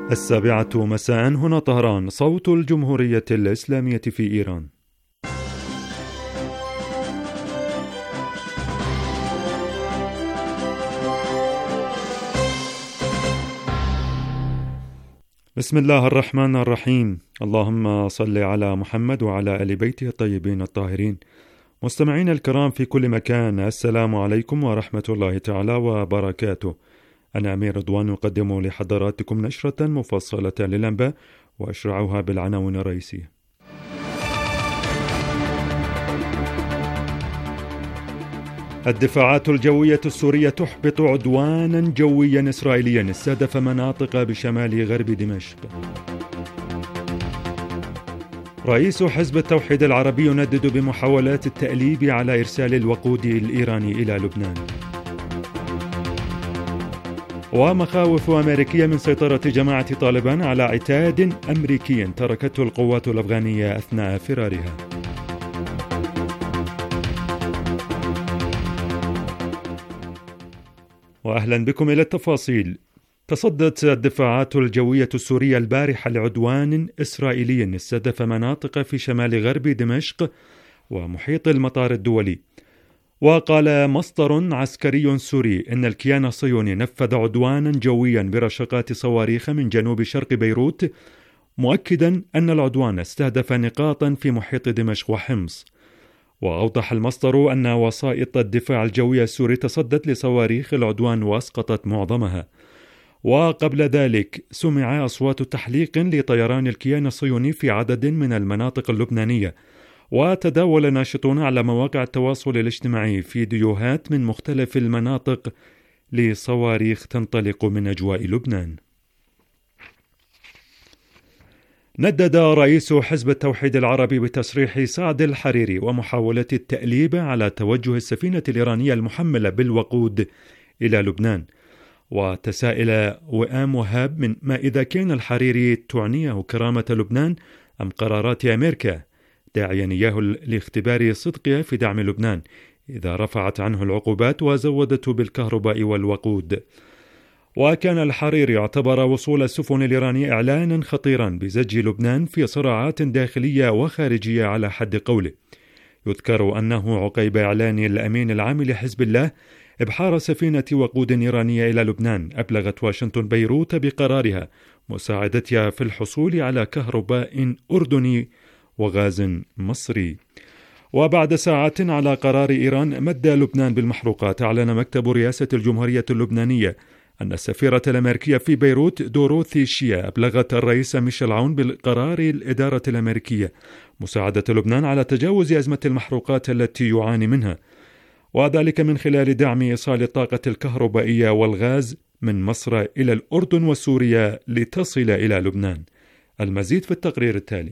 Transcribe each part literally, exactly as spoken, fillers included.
السابعة مساء هنا طهران، صوت الجمهورية الإسلامية في إيران. بسم الله الرحمن الرحيم. اللهم صل على محمد وعلى آل بيته الطيبين الطاهرين. مستمعين الكرام في كل مكان، السلام عليكم ورحمة الله تعالى وبركاته. أنا أمير رضوان أقدم لحضراتكم نشرة مفصلة للأنباء وأشرعها بالعناوين الرئيسية. الدفاعات الجوية السورية تحبط عدوانا جويا إسرائيليا استهدف مناطق بشمال غرب دمشق. رئيس حزب التوحيد العربي يندد بمحاولات التأليب على إرسال الوقود الإيراني إلى لبنان. ومخاوف أمريكية من سيطرة جماعة طالبان على عتاد أمريكي تركته القوات الأفغانية أثناء فرارها. وأهلا بكم إلى التفاصيل. تصدت الدفاعات الجوية السورية البارحة لعدوان إسرائيلي استهدف مناطق في شمال غرب دمشق ومحيط المطار الدولي. وقال مصدر عسكري سوري إن الكيان الصهيوني نفذ عدوانا جويا برشقات صواريخ من جنوب شرق بيروت، مؤكدا أن العدوان استهدف نقاطا في محيط دمشق وحمص. وأوضح المصدر أن وسائط الدفاع الجوي السوري تصدت لصواريخ العدوان وأسقطت معظمها. وقبل ذلك سمع أصوات تحليق لطيران الكيان الصهيوني في عدد من المناطق اللبنانية. وتداول ناشطون على مواقع التواصل الاجتماعي فيديوهات من مختلف المناطق لصواريخ تنطلق من أجواء لبنان. ندد رئيس حزب التوحيد العربي بتصريح سعد الحريري ومحاولة التأليب على توجه السفينة الإيرانية المحملة بالوقود إلى لبنان. وتساءل وئام وهاب من ما إذا كان الحريري تعنيه كرامة لبنان أم قرارات أمريكا، داعيا إياه لاختبار صدقها في دعم لبنان إذا رفعت عنه العقوبات وزودته بالكهرباء والوقود. وكان الحريري اعتبر وصول السفن الإيرانية إعلانا خطيرا بزج لبنان في صراعات داخلية وخارجية على حد قوله. يذكر أنه عقيب إعلان الأمين العام لحزب الله إبحار سفينة وقود إيرانية إلى لبنان، أبلغت واشنطن بيروت بقرارها مساعدتها في الحصول على كهرباء أردني وغاز مصري. وبعد ساعات على قرار إيران مد لبنان بالمحروقات، أعلن مكتب رئاسة الجمهورية اللبنانية أن السفيرة الأمريكية في بيروت دوروثي شيا أبلغت الرئيس ميشيل عون بالقرار الإدارة الأمريكية مساعدة لبنان على تجاوز أزمة المحروقات التي يعاني منها، وذلك من خلال دعم إيصال الطاقة الكهربائية والغاز من مصر إلى الأردن وسوريا لتصل إلى لبنان. المزيد في التقرير التالي.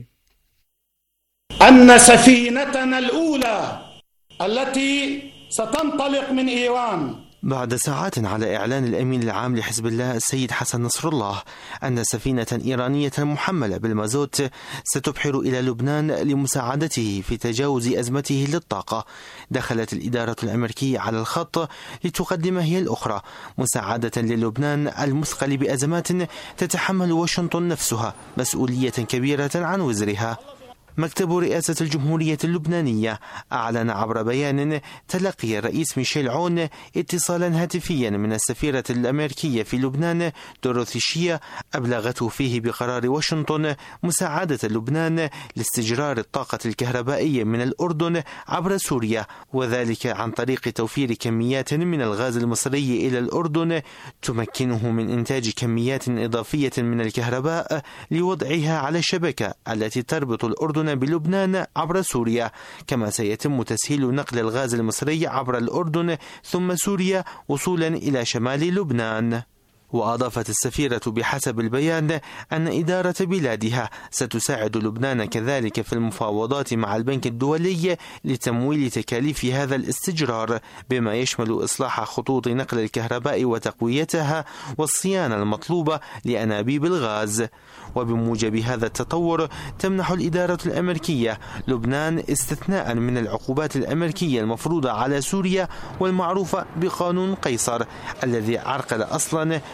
أن سفينتنا الأولى التي ستنطلق من إيران بعد ساعات على إعلان الأمين العام لحزب الله السيد حسن نصر الله أن سفينة إيرانية محملة بالمازوت ستبحر إلى لبنان لمساعدته في تجاوز أزمته للطاقة، دخلت الإدارة الأمريكية على الخط لتقدم هي الأخرى مساعدة للبنان المثقل بأزمات تتحمل واشنطن نفسها مسؤولية كبيرة عن وزرها. مكتب رئاسة الجمهورية اللبنانية أعلن عبر بيان تلقي الرئيس ميشيل عون اتصالا هاتفيا من السفيرة الأمريكية في لبنان دوروثي شيا أبلغته فيه بقرار واشنطن مساعدة لبنان لاستجرار الطاقة الكهربائية من الأردن عبر سوريا، وذلك عن طريق توفير كميات من الغاز المصري إلى الأردن تمكنه من إنتاج كميات إضافية من الكهرباء لوضعها على الشبكة التي تربط الأردن بلبنان عبر سوريا، كما سيتم تسهيل نقل الغاز المصري عبر الأردن ثم سوريا وصولا إلى شمال لبنان. وأضافت السفيرة بحسب البيان أن إدارة بلادها ستساعد لبنان كذلك في المفاوضات مع البنك الدولي لتمويل تكاليف هذا الاستجرار، بما يشمل إصلاح خطوط نقل الكهرباء وتقويتها والصيانة المطلوبة لأنابيب الغاز. وبموجب هذا التطور تمنح الإدارة الأمريكية لبنان استثناء من العقوبات الأمريكية المفروضة على سوريا والمعروفة بقانون قيصر، الذي عرقل أصلا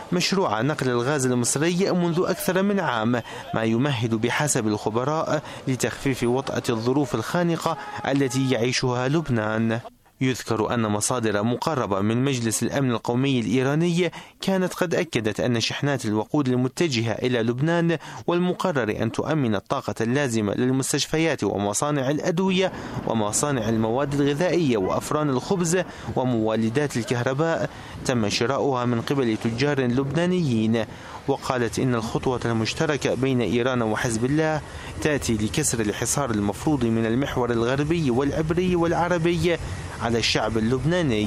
مشروع نقل الغاز المصري منذ أكثر من عام، ما يمهد بحسب الخبراء لتخفيف وطأة الظروف الخانقة التي يعيشها لبنان. يذكر أن مصادر مقربة من مجلس الأمن القومي الإيراني كانت قد أكدت أن شحنات الوقود المتجهة إلى لبنان والمقرر أن تؤمن الطاقة اللازمة للمستشفيات ومصانع الأدوية ومصانع المواد الغذائية وأفران الخبز ومولدات الكهرباء تم شراؤها من قبل تجار لبنانيين. وقالت إن الخطوة المشتركة بين إيران وحزب الله تأتي لكسر الحصار المفروض من المحور الغربي والعبري والعربي على الشعب اللبناني.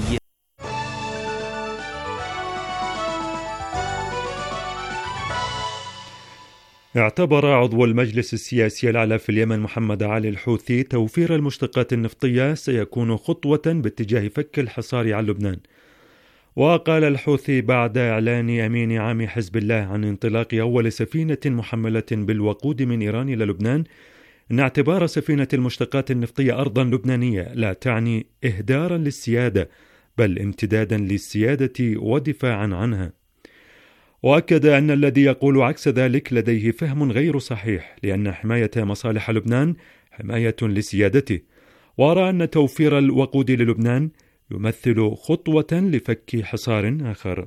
اعتبر عضو المجلس السياسي الأعلى في اليمن محمد علي الحوثي توفير المشتقات النفطية سيكون خطوة باتجاه فك الحصار عن لبنان. وقال الحوثي بعد إعلان أمين عام حزب الله عن انطلاق أول سفينة محملة بالوقود من إيران إلى لبنان أن اعتبار سفينة المشتقات النفطية أرضا لبنانية لا تعني إهدارا للسيادة، بل امتدادا للسيادة ودفاعا عنها. وأكد أن الذي يقول عكس ذلك لديه فهم غير صحيح، لأن حماية مصالح لبنان حماية لسيادته. ورأى أن توفير الوقود للبنان يمثل خطوة لفك حصار آخر.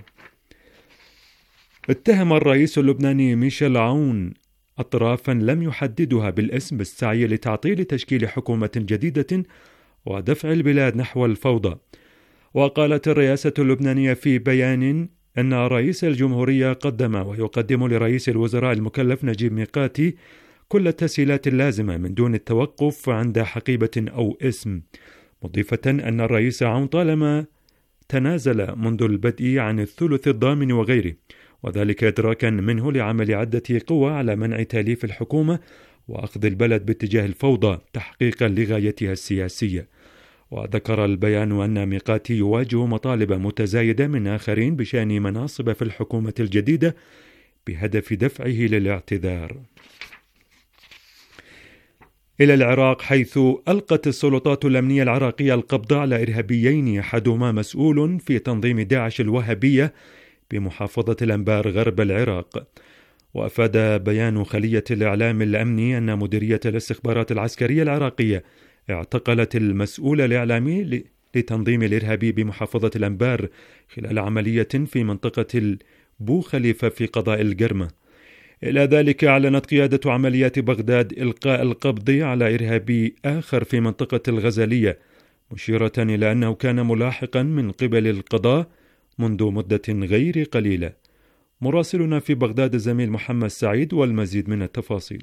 اتهم الرئيس اللبناني ميشيل عون أطرافا لم يحددها بالاسم بالسعي لتعطيل تشكيل حكومة جديدة ودفع البلاد نحو الفوضى. وقالت الرئاسة اللبنانية في بيان أن رئيس الجمهورية قدم ويقدم لرئيس الوزراء المكلف نجيب ميقاتي كل التسهيلات اللازمة من دون التوقف عند حقيبة أو اسم، مضيفة أن الرئيس عون طالما تنازل منذ البدء عن الثلث الضامن وغيره، وذلك إدراكا منه لعمل عدة قوى على منع تاليف الحكومة وأخذ البلد باتجاه الفوضى تحقيقا لغايتها السياسية. وذكر البيان أن ميقاتي يواجه مطالب متزايدة من آخرين بشأن مناصب في الحكومة الجديدة بهدف دفعه للاعتذار. إلى العراق، حيث ألقت السلطات الأمنية العراقية القبض على إرهابيين أحدهما مسؤول في تنظيم داعش الوهابية بمحافظة الأنبار غرب العراق. وأفاد بيان خلية الإعلام الأمني أن مديرية الاستخبارات العسكرية العراقية اعتقلت المسؤول الإعلامي لتنظيم الإرهابي بمحافظة الأنبار خلال عملية في منطقة البو خليفة في قضاء القرمة. إلى ذلك أعلنت قيادة عمليات بغداد إلقاء القبض على إرهابي آخر في منطقة الغزالية، مشيرة إلى أنه كان ملاحقا من قبل القضاء منذ مدة غير قليلة. مراسلنا في بغداد الزميل محمد سعيد والمزيد من التفاصيل.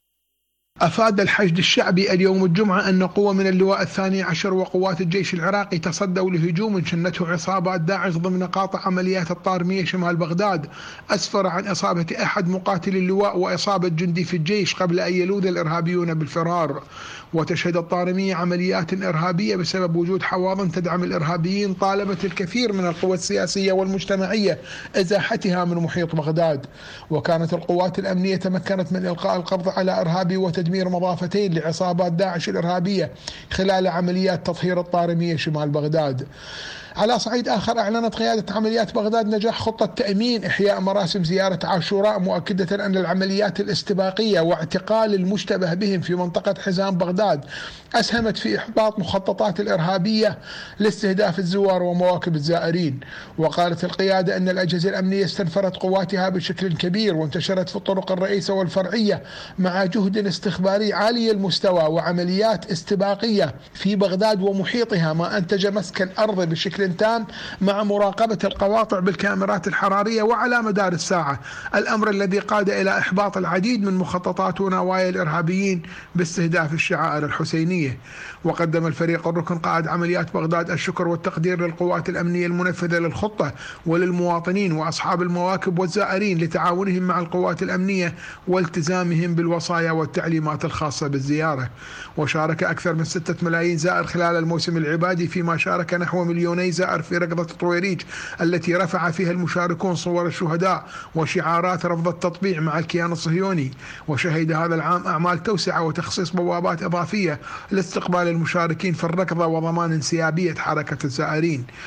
أفاد الحشد الشعبي اليوم الجمعة أن قوة من اللواء الثاني عشر وقوات الجيش العراقي تصدوا لهجوم شنته عصابات داعش ضمن قاطع عمليات الطارمية شمال بغداد، أسفر عن إصابة أحد مقاتلي اللواء وإصابة جندي في الجيش قبل أن يلوذ الإرهابيون بالفرار. وتشهد الطارمية عمليات إرهابية بسبب وجود حواضن تدعم الإرهابيين طالبت الكثير من القوى السياسية والمجتمعية إزاحتها من محيط بغداد. وكانت القوات الأمنية تمكنت من إلقاء القبض على إرهابي وتدمير مضافتين لعصابات داعش الإرهابية خلال عمليات تطهير الطارمية شمال بغداد. على صعيد آخر، أعلنت قيادة عمليات بغداد نجاح خطة تأمين إحياء مراسم زيارة عاشوراء، مؤكدة أن العمليات الاستباقية واعتقال المشتبه بهم في منطقة حزام بغداد أسهمت في إحباط مخططات الإرهابية لاستهداف الزوار ومواكب الزائرين. وقالت القيادة أن الأجهزة الأمنية استنفرت قواتها بشكل كبير وانتشرت في الطرق الرئيسة والفرعية مع جهد استخباري عالي المستوى وعمليات استباقية في بغداد ومحيطها، ما أنتج مسك الأرض بشكل تام مع مراقبة القواطع بالكاميرات الحرارية وعلى مدار الساعة، الأمر الذي قاد إلى إحباط العديد من مخططات ونوايا الإرهابيين باستهداف الشعائر الحسينية. وقدم الفريق الركن قائد عمليات بغداد الشكر والتقدير للقوات الأمنية المنفذة للخطة وللمواطنين وأصحاب المواكب والزائرين لتعاونهم مع القوات الأمنية والتزامهم بالوصايا والتعليمات الخاصة بالزيارة. وشارك أكثر من ستة ملايين زائر خلال الموسم العبادي، فيما شارك نحو مليوني زائر في ركضة طويريج التي رفع فيها المشاركون صور الشهداء وشعارات رفض التطبيع مع الكيان الصهيوني. وشهد هذا العام أعمال توسعة وتخصيص بوابات إضافية لاستقبال المشاركين في الركضة وضمان انسيابية حركة الزائرين.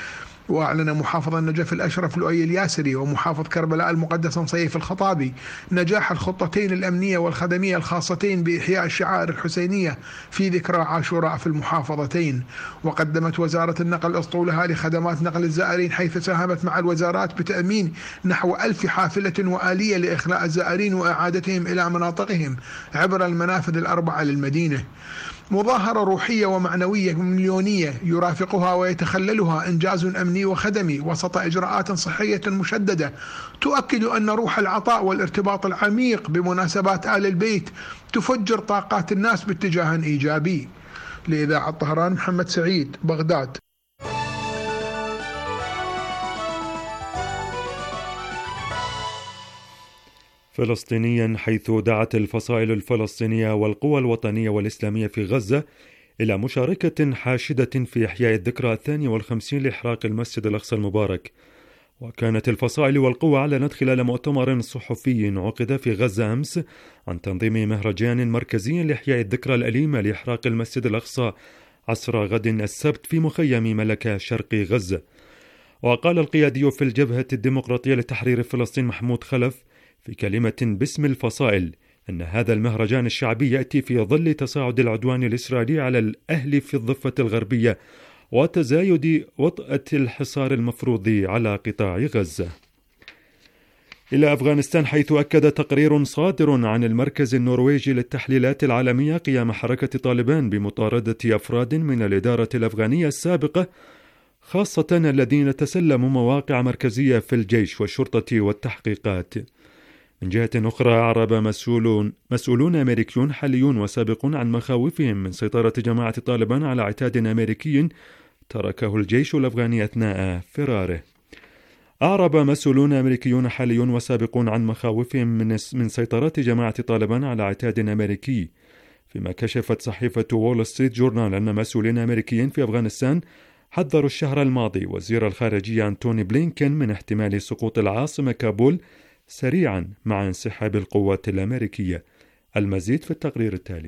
وأعلن محافظ النجف الأشرف لؤي الياسري ومحافظ كربلاء المقدس نصيف الخطابي نجاح الخطتين الأمنية والخدمية الخاصتين بإحياء الشعائر الحسينية في ذكرى عاشوراء في المحافظتين. وقدمت وزارة النقل أسطولها لخدمات نقل الزائرين، حيث ساهمت مع الوزارات بتأمين نحو ألف حافلة وآلية لإخلاء الزائرين وإعادتهم إلى مناطقهم عبر المنافذ الأربعة للمدينة. مظاهرة روحية ومعنوية مليونية يرافقها ويتخللها إنجاز أمني وخدمي وسط إجراءات صحية مشددة تؤكد أن روح العطاء والارتباط العميق بمناسبات آل البيت تفجر طاقات الناس باتجاه إيجابي. لإذاعة طهران، محمد سعيد، بغداد. فلسطينيا، حيث دعت الفصائل الفلسطينية والقوى الوطنية والإسلامية في غزة إلى مشاركة حاشدة في إحياء الذكرى الثانية والخمسين لإحراق المسجد الأقصى المبارك. وكانت الفصائل والقوى أعلنت خلال مؤتمر صحفي عقد في غزة أمس عن تنظيم مهرجان مركزي لإحياء الذكرى الأليمة لإحراق المسجد الأقصى عصر غد السبت في مخيم ملكة شرق غزة. وقال القيادي في الجبهة الديمقراطية لتحرير فلسطين محمود خلف في كلمة باسم الفصائل أن هذا المهرجان الشعبي يأتي في ظل تصاعد العدوان الإسرائيلي على الأهل في الضفة الغربية وتزايد وطأة الحصار المفروض على قطاع غزة. إلى أفغانستان، حيث أكد تقرير صادر عن المركز النرويجي للتحليلات العالمية قيام حركة طالبان بمطاردة أفراد من الإدارة الأفغانية السابقة، خاصة الذين تسلموا مواقع مركزية في الجيش والشرطة والتحقيقات. من جهة أخرى، أعرب مسؤولون, مسؤولون أمريكيون حاليون وسابقون عن مخاوفهم من سيطرة جماعة طالبان على عتاد أمريكي تركه الجيش الأفغاني أثناء فراره. أعرب مسؤولون أمريكيون حاليون وسابقون عن مخاوفهم من, من سيطرة جماعة طالبان على عتاد أمريكي، فيما كشفت صحيفة وول ستريت جورنال أن مسؤولين أمريكيين في أفغانستان حذروا الشهر الماضي وزير الخارجية أنتوني بلينكن من احتمال سقوط العاصمة كابول سريعا مع انسحاب القوات الأمريكية. المزيد في التقرير التالي.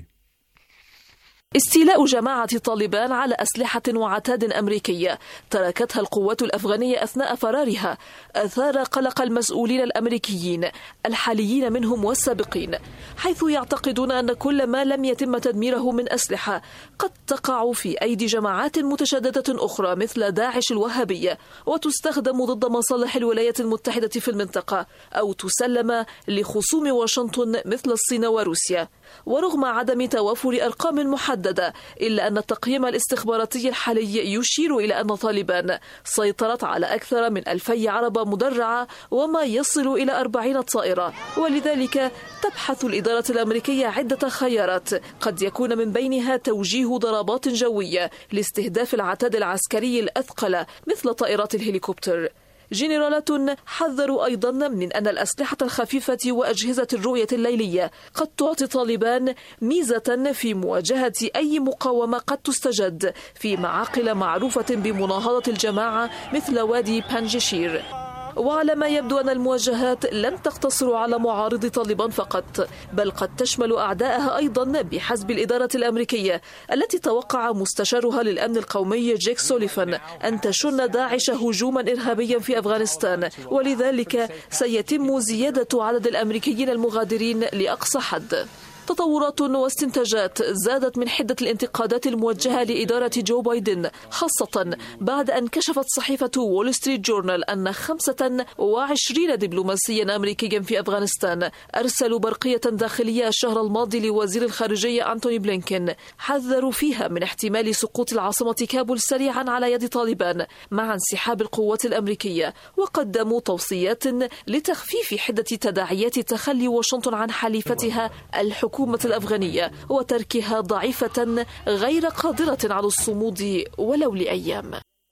استيلاء جماعة طالبان على أسلحة وعتاد أمريكية تركتها القوات الأفغانية أثناء فرارها أثار قلق المسؤولين الأمريكيين الحاليين منهم والسابقين، حيث يعتقدون أن كل ما لم يتم تدميره من أسلحة قد تقع في أيدي جماعات متشددة أخرى مثل داعش الوهابية وتستخدم ضد مصالح الولايات المتحدة في المنطقة أو تسلم لخصوم واشنطن مثل الصين وروسيا. ورغم عدم توافر أرقام محددة، إلا أن التقييم الاستخباراتي الحالي يشير إلى أن طالبان سيطرت على أكثر من ألفي عربة مدرعة وما يصل إلى أربعين طائرة، ولذلك تبحث الإدارة الأمريكية عدة خيارات قد يكون من بينها توجيه ضربات جوية لاستهداف العتاد العسكري الأثقل مثل طائرات الهليكوبتر. جنرالات حذروا أيضا من أن الأسلحة الخفيفة وأجهزة الرؤية الليلية قد تعطي طالبان ميزة في مواجهة أي مقاومة قد تستجد في معاقل معروفة بمناهضة الجماعة مثل وادي بانجشير. وعلى ما يبدو أن المواجهات لن تقتصر على معارضي طالبان فقط، بل قد تشمل أعدائها أيضا بحسب الإدارة الأمريكية التي توقع مستشارها للأمن القومي جيك سوليفان أن تشن داعش هجوما إرهابيا في أفغانستان، ولذلك سيتم زيادة عدد الأمريكيين المغادرين لأقصى حد. تطورات واستنتاجات زادت من حدة الانتقادات الموجهة لإدارة جو بايدن، خاصة بعد أن كشفت صحيفة وول ستريت جورنال أن خمسة وعشرين دبلوماسيا أمريكيا في أفغانستان أرسلوا برقية داخلية الشهر الماضي لوزير الخارجية أنتوني بلينكن حذروا فيها من احتمال سقوط العاصمة كابول سريعا على يد طالبان مع انسحاب القوات الأمريكية، وقدموا توصيات لتخفيف حدة تداعيات تخلي واشنطن عن حليفتها الحكومة الحكومة الأفغانية وتركها ضعيفة غير قادرة على الصمود ولو لأيام.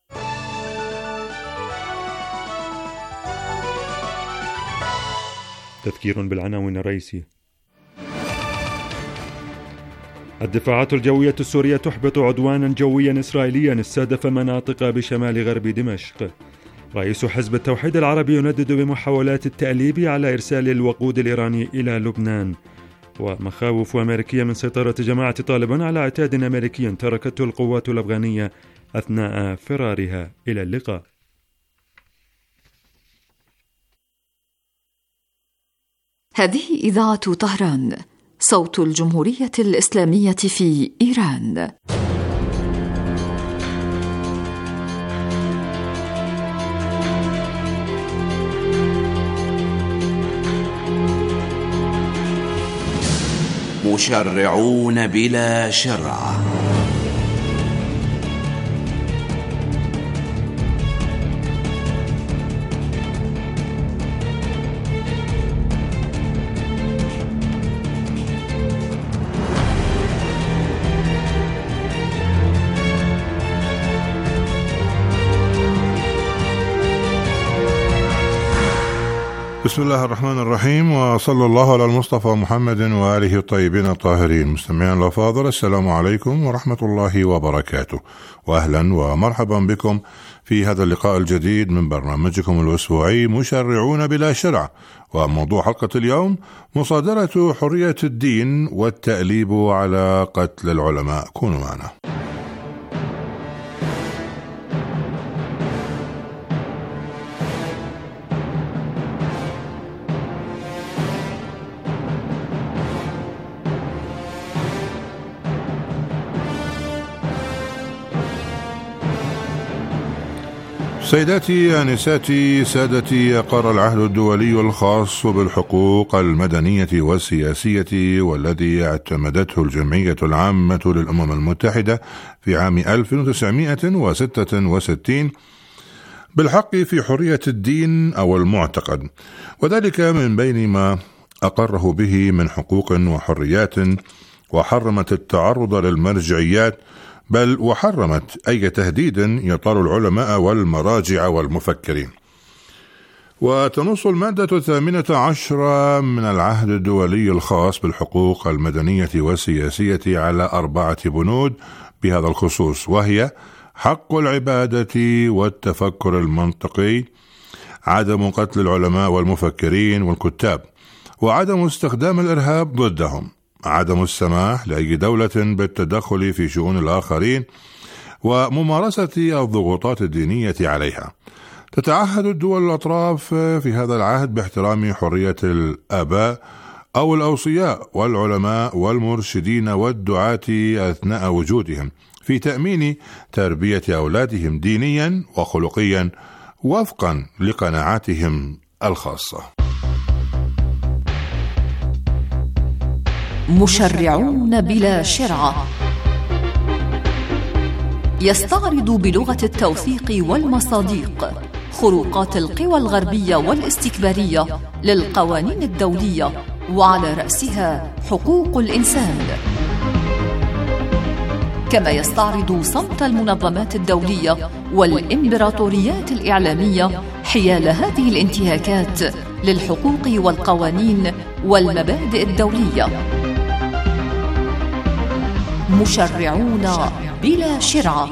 تذكير بالعناوين الرئيسية. الدفاعات الجوية السورية تحبط عدوانا جويا إسرائيليا استهدف مناطق بشمال غرب دمشق. رئيس حزب التوحيد العربي يندد بمحاولات التأليب على إرسال الوقود الإيراني إلى لبنان. ومخاوف أمريكية من سيطرة جماعة طالبان على عتاد أمريكي تركته القوات الأفغانية أثناء فرارها. إلى اللقاء. هذه إذاعة طهران، صوت الجمهورية الإسلامية في إيران. مشرعون بلا شرع. بسم الله الرحمن الرحيم، وصلى الله على المصطفى محمد وآله الطيبين الطاهرين. مستمعين الأفاضل، السلام عليكم ورحمة الله وبركاته، وأهلا ومرحبا بكم في هذا اللقاء الجديد من برنامجكم الأسبوعي مشرعون بلا شرع. وموضوع حلقة اليوم مصادرة حرية الدين والتأليب على قتل العلماء. كونوا معنا. سيداتي آنساتي سادتي، أقر العهد الدولي الخاص بالحقوق المدنية والسياسية والذي اعتمدته الجمعية العامة للأمم المتحدة في عام ألف وتسعمائة وستة وستين بالحق في حرية الدين أو المعتقد، وذلك من بين ما أقره به من حقوق وحريات، وحرمت التعرض للمرجعيات، بل وحرمت أي تهديد يطال العلماء والمراجع والمفكرين. وتنص المادة الثامنة عشرة من العهد الدولي الخاص بالحقوق المدنية والسياسية على أربعة بنود بهذا الخصوص، وهي حق العبادة والتفكر المنطقي، عدم قتل العلماء والمفكرين والكتاب، وعدم استخدام الإرهاب ضدهم، عدم السماح لأي دولة بالتدخل في شؤون الآخرين، وممارسة الضغوطات الدينية عليها. تتعهد الدول الأطراف في هذا العهد باحترام حرية الآباء أو الأوصياء والعلماء والمرشدين والدعاة أثناء وجودهم في تأمين تربية أولادهم دينيا وخلقيا وفقا لقناعاتهم الخاصة. مشرعون بلا شرع. يستعرض بلغة التوثيق والمصادق خروقات القوى الغربية والاستكبارية للقوانين الدولية، وعلى رأسها حقوق الإنسان، كما يستعرض صمت المنظمات الدولية والإمبراطوريات الإعلامية حيال هذه الانتهاكات للحقوق والقوانين والمبادئ الدولية. مشرعون بلا شرع.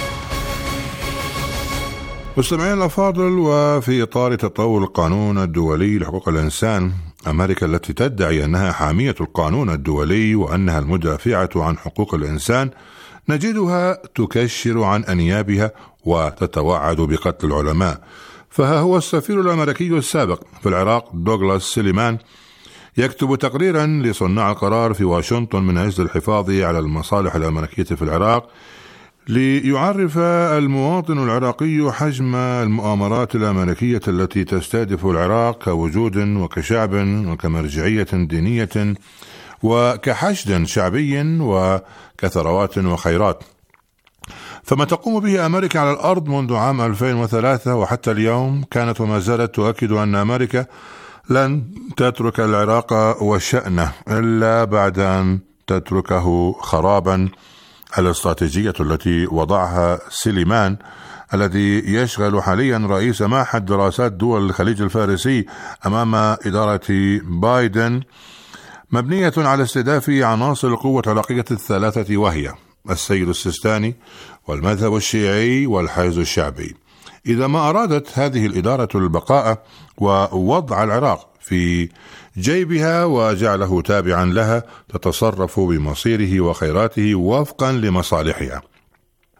مستمعين الأفاضل، وفي إطار تطور القانون الدولي لحقوق الإنسان، أمريكا التي تدعي أنها حامية القانون الدولي وأنها المدافعة عن حقوق الإنسان، نجدها تكشر عن أنيابها وتتوعد بقتل العلماء. فها هو السفير الأمريكي السابق في العراق دوغلاس سليمان يكتب تقريرا لصناع القرار في واشنطن من أجل الحفاظ على المصالح الأمريكية في العراق، ليعرف المواطن العراقي حجم المؤامرات الأمريكية التي تستهدف العراق كوجود وكشعب وكمرجعية دينية وكحشد شعبي وكثروات وخيرات. فما تقوم به أمريكا على الأرض منذ عام ألفين وثلاثة وحتى اليوم كانت وما زالت تؤكد أن أمريكا لن تترك العراق وشأنه إلا بعد أن تتركه خرابا. الاستراتيجية التي وضعها سليمان الذي يشغل حاليا رئيس معهد دراسات دول الخليج الفارسي أمام إدارة بايدن مبنية على استهداف عناصر القوة العراقية الثلاثة، وهي السيد السيستاني والمذهب الشيعي والحزب الشعبي. إذا ما أرادت هذه الإدارة البقاء ووضع العراق في جيبها وجعله تابعا لها، تتصرف بمصيره وخيراته وفقا لمصالحها.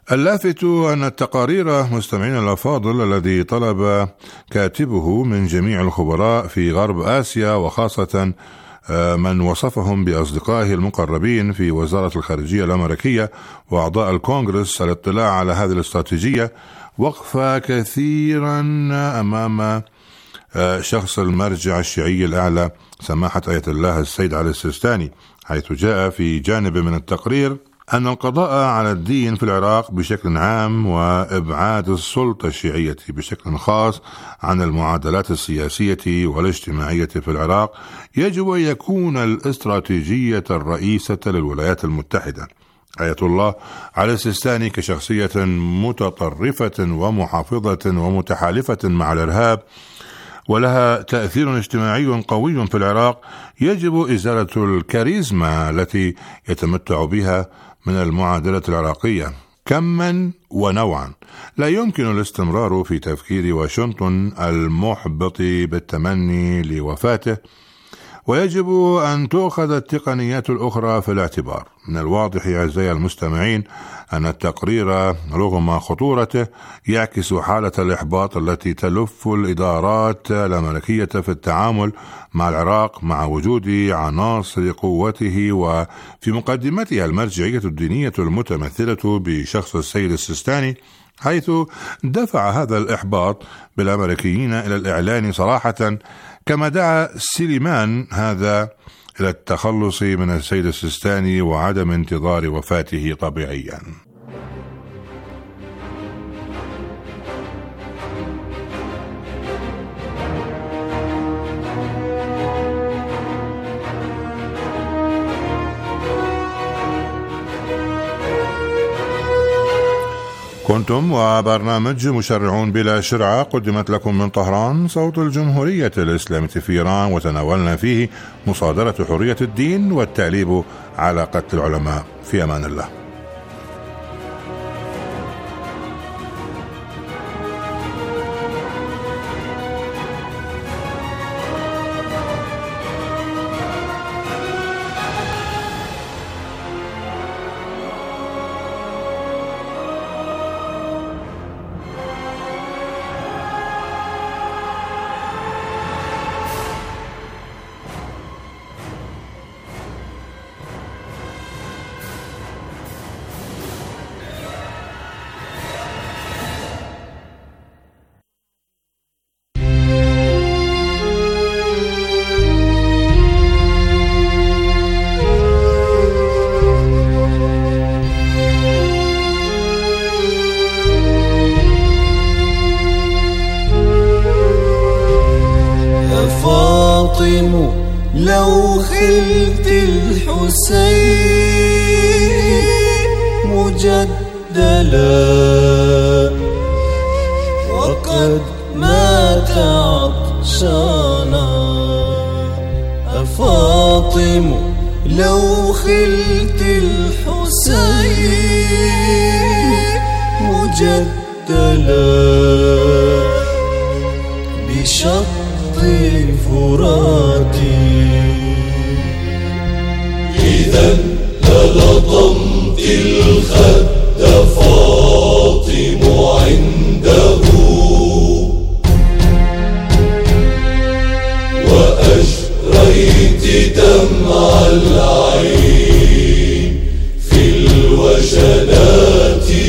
اللافت أن التقارير مستمعين الأفاضل الذي طلب كاتبه من جميع الخبراء في غرب آسيا وخاصة من وصفهم بأصدقائه المقربين في وزارة الخارجية الأمريكية وأعضاء الكونغرس الاطلاع على هذه الاستراتيجية، وقف كثيرا أمام شخص المرجع الشيعي الأعلى سماحة آية الله السيد علي السيستاني، حيث جاء في جانب من التقرير أن القضاء على الدين في العراق بشكل عام وإبعاد السلطة الشيعية بشكل خاص عن المعادلات السياسية والاجتماعية في العراق يجب أن يكون الاستراتيجية الرئيسة للولايات المتحدة. آية الله علي السيستاني كشخصية متطرفة ومحافظة ومتحالفة مع الإرهاب ولها تأثير اجتماعي قوي في العراق، يجب إزالة الكاريزما التي يتمتع بها من المعادلة العراقية كما ونوعا. لا يمكن الاستمرار في تفكير واشنطن المحبط بالتمني لوفاته، ويجب أن تؤخذ التقنيات الأخرى في الاعتبار. من الواضح أعزائي المستمعين أن التقرير رغم خطورته يعكس حالة الإحباط التي تلف الإدارات الأمريكية في التعامل مع العراق مع وجود عناصر قوته وفي مقدمتها المرجعية الدينية المتمثلة بشخص السيد السيستاني، حيث دفع هذا الإحباط بالأمريكيين إلى الإعلان صراحة كما دعا سليمان هذا إلى التخلص من السيد السيستاني وعدم انتظار وفاته طبيعيا. كنتم وبرنامج مشرعون بلا شرعة قدمت لكم من طهران صوت الجمهورية الإسلامية في إيران، وتناولنا فيه مصادرة حرية الدين والتأليب على قتل العلماء. في أمان الله. لو خلت الحسين مجدلا وقد مات عطشانا، أفاطم لو خلت الحسين مجدلا بشط فراتي إذا للطمت الخد فاطم عنده وأجريت دمع العين في الوجنات.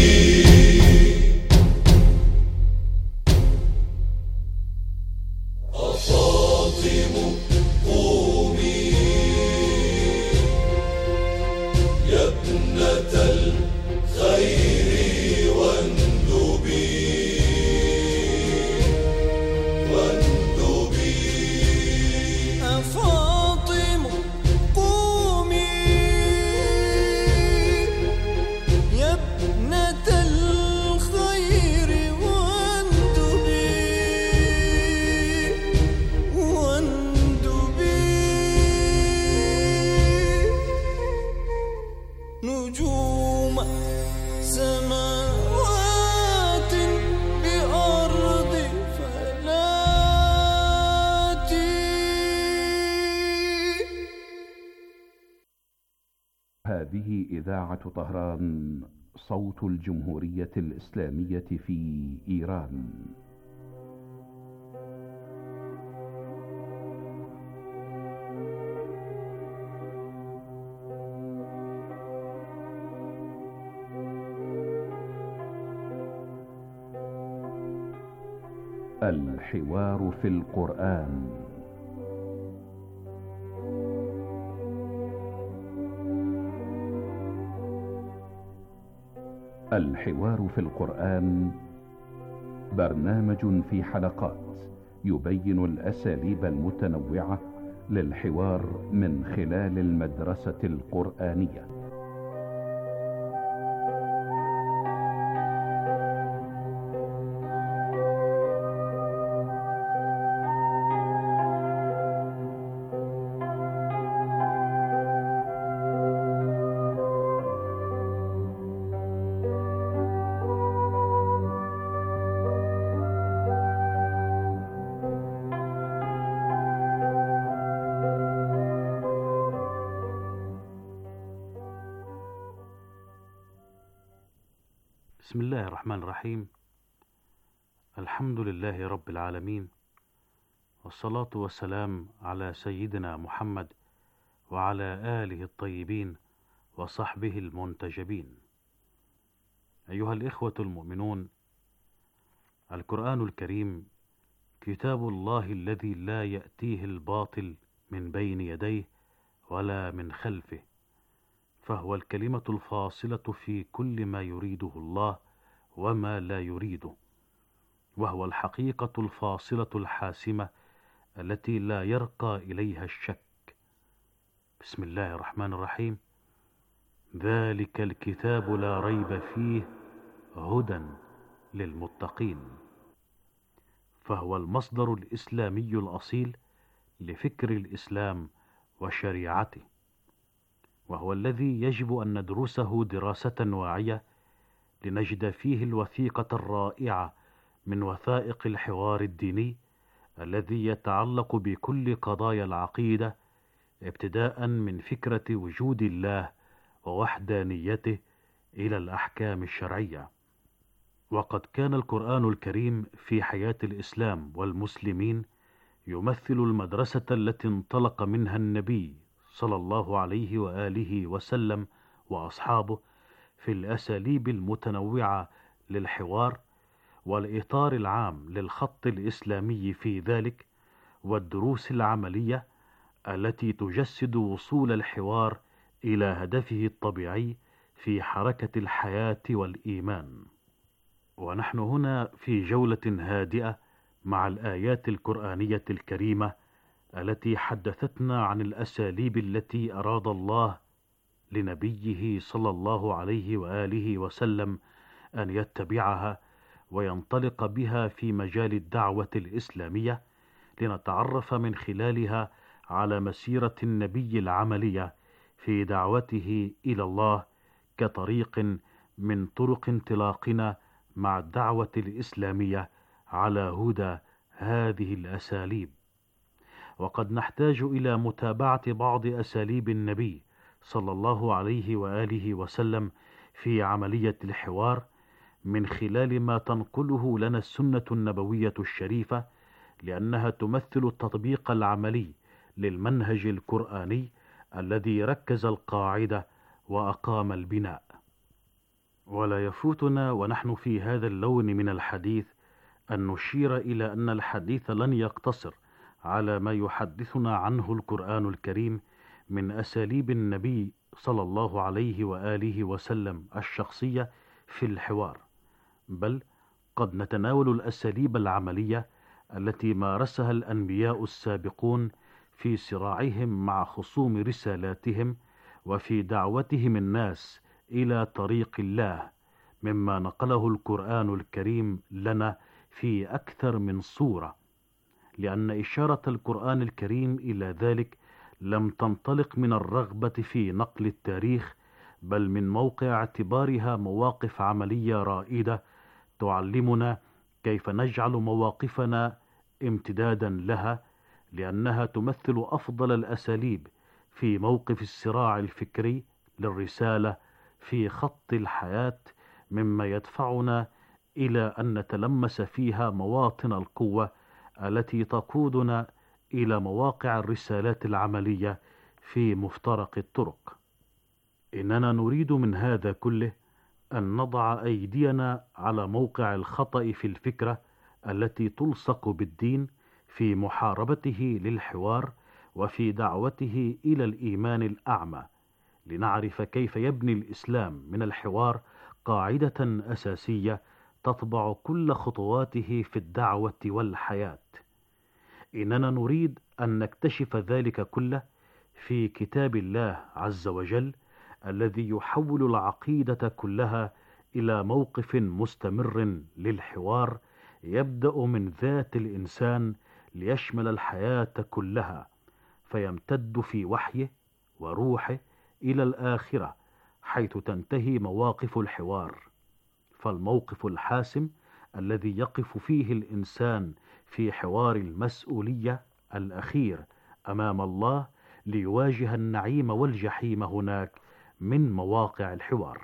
هذه إذاعة طهران صوت الجمهورية الإسلامية في إيران. الحوار في القرآن. الحوار في القرآن برنامج في حلقات يبين الأساليب المتنوعة للحوار من خلال المدرسة القرآنية. بسم الله الرحمن الرحيم. الحمد لله رب العالمين، والصلاة والسلام على سيدنا محمد وعلى آله الطيبين وصحبه المنتجبين. أيها الإخوة المؤمنون، القرآن الكريم كتاب الله الذي لا يأتيه الباطل من بين يديه ولا من خلفه، فهو الكلمة الفاصلة في كل ما يريده الله وما لا يريده، وهو الحقيقة الفاصلة الحاسمة التي لا يرقى إليها الشك. بسم الله الرحمن الرحيم. ذلك الكتاب لا ريب فيه هدى للمتقين، فهو المصدر الإسلامي الأصيل لفكر الإسلام وشريعته، وهو الذي يجب أن ندرسه دراسة واعية لنجد فيه الوثيقة الرائعة من وثائق الحوار الديني الذي يتعلق بكل قضايا العقيدة، ابتداء من فكرة وجود الله ووحدانيته إلى الأحكام الشرعية. وقد كان القرآن الكريم في حياة الإسلام والمسلمين يمثل المدرسة التي انطلق منها النبي صلى الله عليه وآله وسلم وأصحابه في الأساليب المتنوعة للحوار، والإطار العام للخط الإسلامي في ذلك، والدروس العملية التي تجسد وصول الحوار إلى هدفه الطبيعي في حركة الحياة والإيمان. ونحن هنا في جولة هادئة مع الآيات القرآنية الكريمة التي حدثتنا عن الأساليب التي أراد الله لنبيه صلى الله عليه وآله وسلم أن يتبعها وينطلق بها في مجال الدعوة الإسلامية، لنتعرف من خلالها على مسيرة النبي العملية في دعوته إلى الله كطريق من طرق انطلاقنا مع الدعوة الإسلامية على هدى هذه الأساليب. وقد نحتاج إلى متابعة بعض أساليب النبي صلى الله عليه وآله وسلم في عملية الحوار من خلال ما تنقله لنا السنة النبوية الشريفة، لأنها تمثل التطبيق العملي للمنهج القرآني الذي ركز القاعدة وأقام البناء. ولا يفوتنا ونحن في هذا اللون من الحديث أن نشير إلى أن الحديث لن يقتصر على ما يحدثنا عنه القرآن الكريم من أساليب النبي صلى الله عليه وآله وسلم الشخصية في الحوار، بل قد نتناول الأساليب العملية التي مارسها الأنبياء السابقون في صراعهم مع خصوم رسالاتهم وفي دعوتهم الناس إلى طريق الله، مما نقله القرآن الكريم لنا في أكثر من صورة، لأن إشارة القرآن الكريم إلى ذلك لم تنطلق من الرغبة في نقل التاريخ، بل من موقع اعتبارها مواقف عملية رائدة تعلمنا كيف نجعل مواقفنا امتدادا لها، لأنها تمثل أفضل الأساليب في موقف الصراع الفكري للرسالة في خط الحياة، مما يدفعنا إلى أن نتلمس فيها مواطن القوة التي تقودنا إلى مواقع الرسالات العملية في مفترق الطرق. إننا نريد من هذا كله أن نضع أيدينا على موقع الخطأ في الفكرة التي تلصق بالدين في محاربته للحوار وفي دعوته إلى الإيمان الأعمى، لنعرف كيف يبني الإسلام من الحوار قاعدة أساسية تطبع كل خطواته في الدعوة والحياة. إننا نريد أن نكتشف ذلك كله في كتاب الله عز وجل، الذي يحول العقيدة كلها إلى موقف مستمر للحوار يبدأ من ذات الإنسان ليشمل الحياة كلها، فيمتد في وحيه وروحه إلى الآخرة، حيث تنتهي مواقف الحوار. فالموقف الحاسم الذي يقف فيه الإنسان في حوار المسؤولية الأخير أمام الله ليواجه النعيم والجحيم هناك من مواقع الحوار.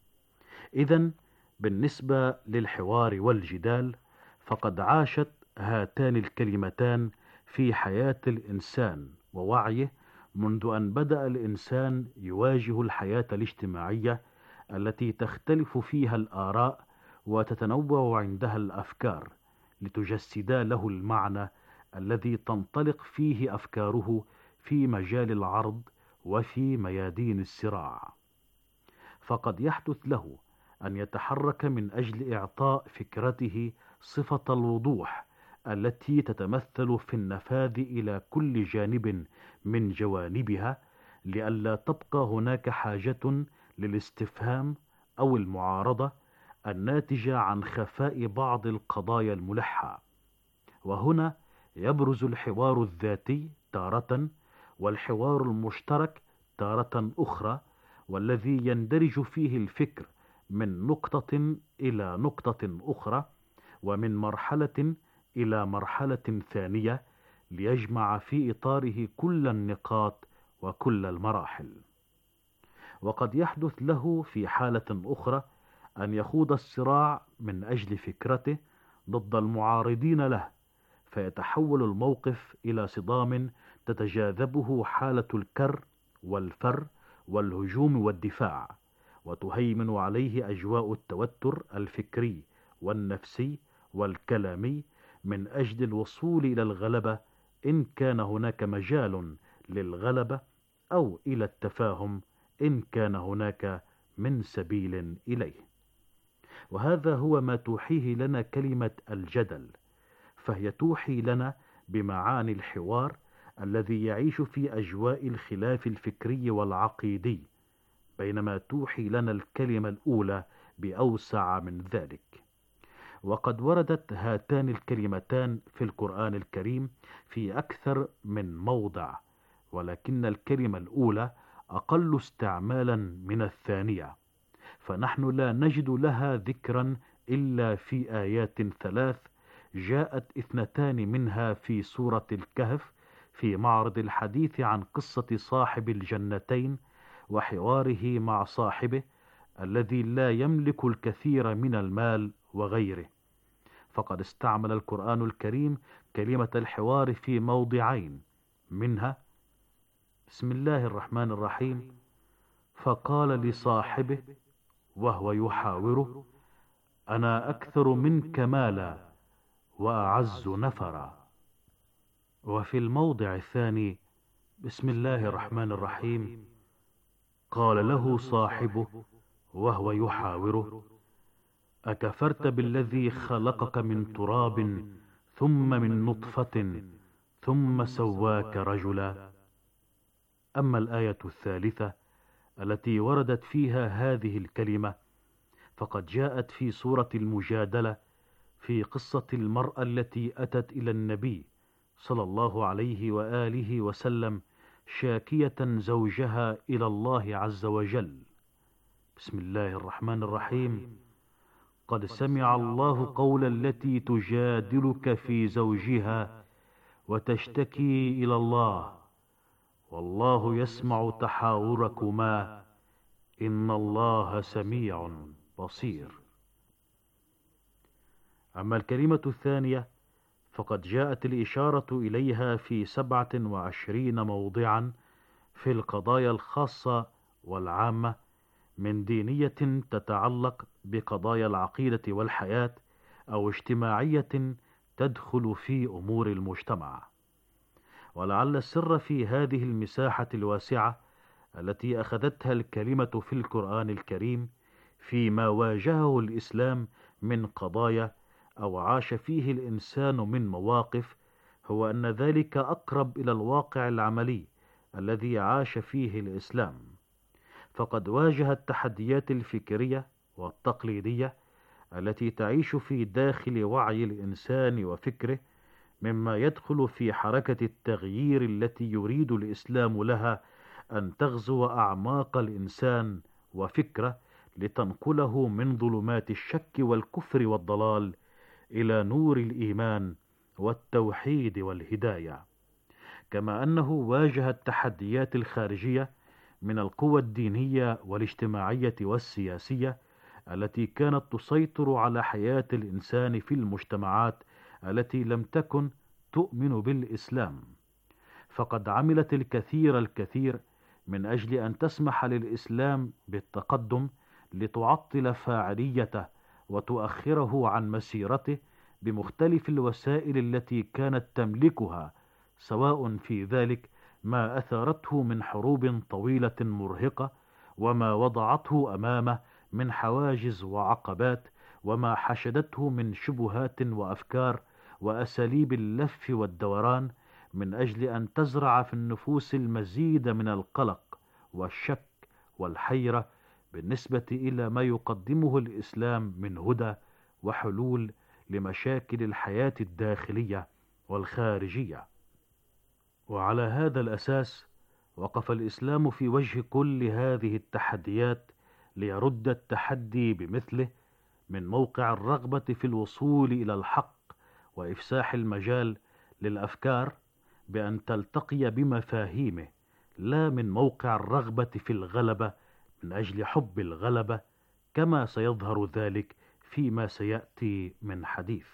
إذن بالنسبة للحوار والجدال، فقد عاشت هاتان الكلمتان في حياة الإنسان ووعيه منذ أن بدأ الإنسان يواجه الحياة الاجتماعية التي تختلف فيها الآراء وتتنوع عندها الأفكار، لتجسدا له المعنى الذي تنطلق فيه أفكاره في مجال العرض وفي ميادين الصراع. فقد يحدث له أن يتحرك من أجل إعطاء فكرته صفة الوضوح التي تتمثل في النفاذ إلى كل جانب من جوانبها، لئلا تبقى هناك حاجة للاستفهام أو المعارضة الناتجة عن خفاء بعض القضايا الملحة. وهنا يبرز الحوار الذاتي تارة، والحوار المشترك تارة أخرى، والذي يندرج فيه الفكر من نقطة إلى نقطة أخرى، ومن مرحلة إلى مرحلة ثانية، ليجمع في إطاره كل النقاط وكل المراحل. وقد يحدث له في حالة أخرى أن يخوض الصراع من أجل فكرته ضد المعارضين له، فيتحول الموقف إلى صدام تتجاذبه حالة الكر والفر والهجوم والدفاع، وتهيمن عليه أجواء التوتر الفكري والنفسي والكلامي من أجل الوصول إلى الغلبة إن كان هناك مجال للغلبة، أو إلى التفاهم إن كان هناك من سبيل إليه. وهذا هو ما توحيه لنا كلمة الجدل، فهي توحي لنا بمعاني الحوار الذي يعيش في أجواء الخلاف الفكري والعقيدي، بينما توحي لنا الكلمة الأولى بأوسع من ذلك. وقد وردت هاتان الكلمتان في القرآن الكريم في أكثر من موضع، ولكن الكلمة الأولى أقل استعمالا من الثانية، فنحن لا نجد لها ذكرا إلا في آيات ثلاث جاءت اثنتان منها في سورة الكهف في معرض الحديث عن قصة صاحب الجنتين وحواره مع صاحبه الذي لا يملك الكثير من المال وغيره. فقد استعمل القرآن الكريم كلمة الحوار في موضعين، منها بسم الله الرحمن الرحيم: فقال لصاحبه وهو يحاوره أنا أكثر منك مالا وأعز نفرا. وفي الموضع الثاني بسم الله الرحمن الرحيم: قال له صاحبه وهو يحاوره أكفرت بالذي خلقك من تراب ثم من نطفة ثم سواك رجلا. أما الآية الثالثة التي وردت فيها هذه الكلمة فقد جاءت في سورة المجادلة في قصة المرأة التي أتت إلى النبي صلى الله عليه وآله وسلم شاكية زوجها إلى الله عز وجل. بسم الله الرحمن الرحيم: قد سمع الله قول التي تجادلك في زوجها وتشتكي إلى الله والله يسمع تحاوركما إن الله سميع بصير. أما الكلمة الثانية فقد جاءت الإشارة إليها في سبعة وعشرين موضعا في القضايا الخاصة والعامة من دينية تتعلق بقضايا العقيدة والحياة أو اجتماعية تدخل في أمور المجتمع. ولعل السر في هذه المساحة الواسعة التي أخذتها الكلمة في القرآن الكريم فيما واجهه الإسلام من قضايا أو عاش فيه الإنسان من مواقف، هو أن ذلك أقرب إلى الواقع العملي الذي عاش فيه الإسلام. فقد واجه التحديات الفكرية والتقليدية التي تعيش في داخل وعي الإنسان وفكره، مما يدخل في حركة التغيير التي يريد الإسلام لها أن تغزو أعماق الإنسان وفكره لتنقله من ظلمات الشك والكفر والضلال إلى نور الإيمان والتوحيد والهداية. كما أنه واجه التحديات الخارجية من القوى الدينية والاجتماعية والسياسية التي كانت تسيطر على حياة الإنسان في المجتمعات التي لم تكن تؤمن بالإسلام. فقد عملت الكثير الكثير من أجل أن تسمح للإسلام بالتقدم لتعطل فاعليته وتؤخره عن مسيرته بمختلف الوسائل التي كانت تملكها، سواء في ذلك ما أثارته من حروب طويلة مرهقة، وما وضعته أمامه من حواجز وعقبات، وما حشدته من شبهات وأفكار وأساليب اللف والدوران، من أجل أن تزرع في النفوس المزيد من القلق والشك والحيرة بالنسبة إلى ما يقدمه الإسلام من هدى وحلول لمشاكل الحياة الداخلية والخارجية. وعلى هذا الأساس وقف الإسلام في وجه كل هذه التحديات ليرد التحدي بمثله من موقع الرغبة في الوصول إلى الحق وإفساح المجال للأفكار بأن تلتقي بمفاهيمه، لا من موقع الرغبة في الغلبة من أجل حب الغلبة، كما سيظهر ذلك فيما سيأتي من حديث.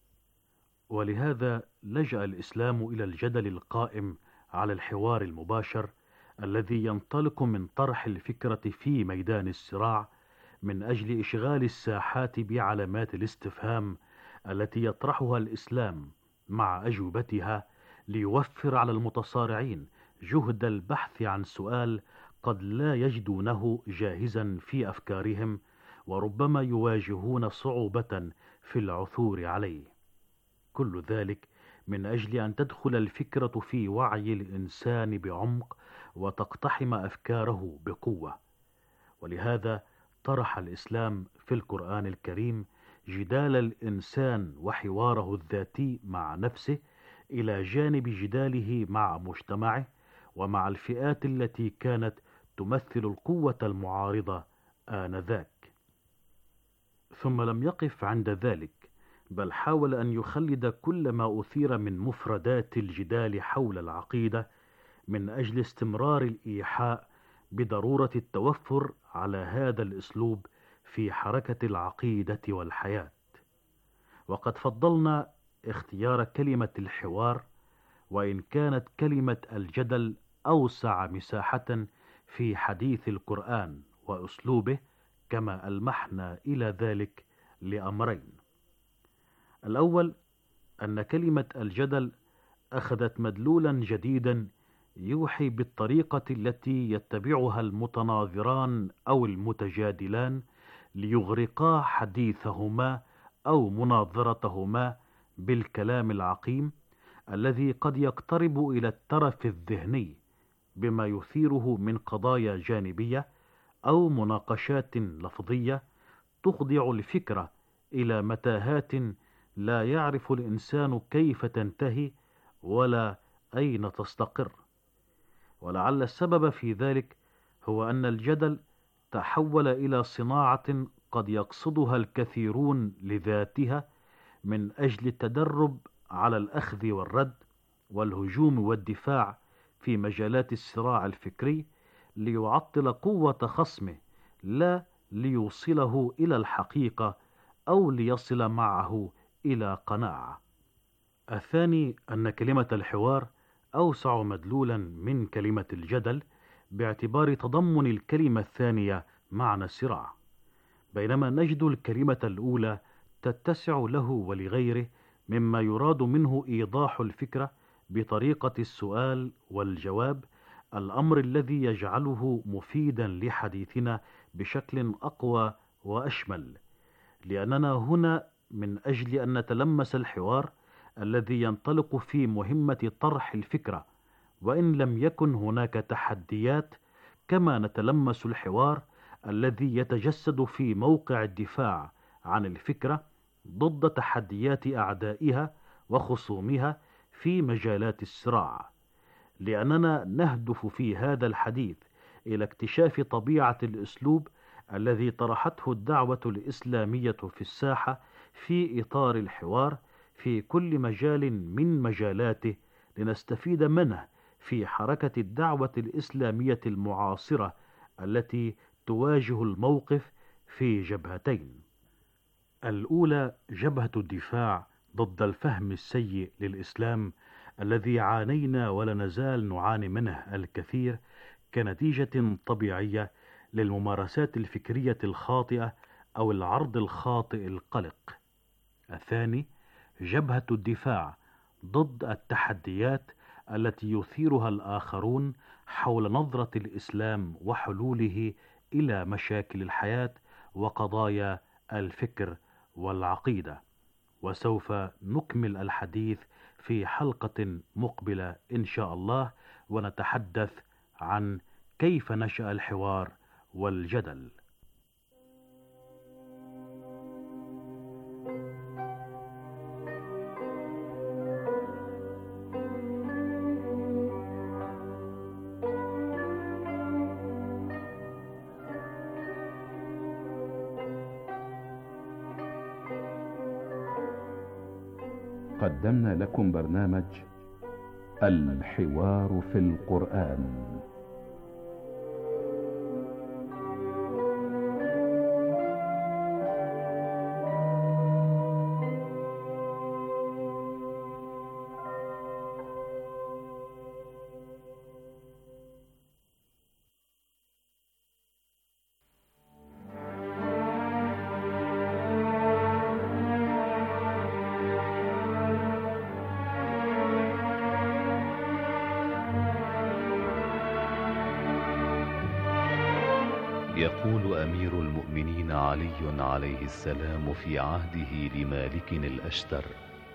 ولهذا لجأ الإسلام إلى الجدل القائم على الحوار المباشر الذي ينطلق من طرح الفكرة في ميدان الصراع، من أجل إشغال الساحات بعلامات الاستفهام التي يطرحها الإسلام مع أجوبتها، ليوفر على المتصارعين جهد البحث عن سؤال قد لا يجدونه جاهزا في أفكارهم، وربما يواجهون صعوبة في العثور عليه. كل ذلك من أجل أن تدخل الفكرة في وعي الإنسان بعمق وتقتحم أفكاره بقوة. ولهذا طرح الإسلام في القرآن الكريم جدال الإنسان وحواره الذاتي مع نفسه إلى جانب جداله مع مجتمعه ومع الفئات التي كانت تمثل القوة المعارضة آنذاك. ثم لم يقف عند ذلك، بل حاول أن يخلد كل ما أثير من مفردات الجدال حول العقيدة من أجل استمرار الإيحاء بضرورة التوفر على هذا الأسلوب في حركة العقيدة والحياة. وقد فضلنا اختيار كلمة الحوار، وإن كانت كلمة الجدل أوسع مساحة في حديث القرآن وأسلوبه، كما ألمحنا إلى ذلك لأمرين. الأول أن كلمة الجدل أخذت مدلولا جديدا يوحي بالطريقة التي يتبعها المتناظران أو المتجادلان ليغرقا حديثهما أو مناظرتهما بالكلام العقيم الذي قد يقترب إلى الترف الذهني بما يثيره من قضايا جانبية أو مناقشات لفظية تخضع الفكرة إلى متاهات لا يعرف الإنسان كيف تنتهي ولا أين تستقر. ولعل السبب في ذلك هو أن الجدل تحول إلى صناعة قد يقصدها الكثيرون لذاتها من أجل التدرب على الأخذ والرد والهجوم والدفاع في مجالات الصراع الفكري، ليعطل قوة خصمه لا ليوصله إلى الحقيقة أو ليصل معه إلى قناعة. الثاني أن كلمة الحوار أوسع مدلولا من كلمة الجدل، باعتبار تضمن الكلمة الثانية معنى الصراع، بينما نجد الكلمة الأولى تتسع له ولغيره مما يراد منه إيضاح الفكرة بطريقة السؤال والجواب، الأمر الذي يجعله مفيدا لحديثنا بشكل أقوى وأشمل، لأننا هنا من أجل أن نتلمس الحوار الذي ينطلق في مهمة طرح الفكرة، وإن لم يكن هناك تحديات، كما نتلمس الحوار الذي يتجسد في موقع الدفاع عن الفكرة ضد تحديات أعدائها وخصومها في مجالات الصراع، لأننا نهدف في هذا الحديث إلى اكتشاف طبيعة الأسلوب الذي طرحته الدعوة الإسلامية في الساحة في إطار الحوار في كل مجال من مجالاته، لنستفيد منه في حركة الدعوة الإسلامية المعاصرة التي تواجه الموقف في جبهتين. الأولى جبهة الدفاع ضد الفهم السيء للإسلام الذي عانينا ولا نزال نعاني منه الكثير كنتيجة طبيعية للممارسات الفكرية الخاطئة أو العرض الخاطئ القلق. الثاني جبهة الدفاع ضد التحديات التي يثيرها الآخرون حول نظرة الإسلام وحلوله إلى مشاكل الحياة وقضايا الفكر والعقيدة. وسوف نكمل الحديث في حلقة مقبلة إن شاء الله، ونتحدث عن كيف نشأ الحوار والجدل. قدمنا لكم برنامج الحوار في القرآن. يقول أمير المؤمنين علي عليه السلام في عهده لمالك الأشتر: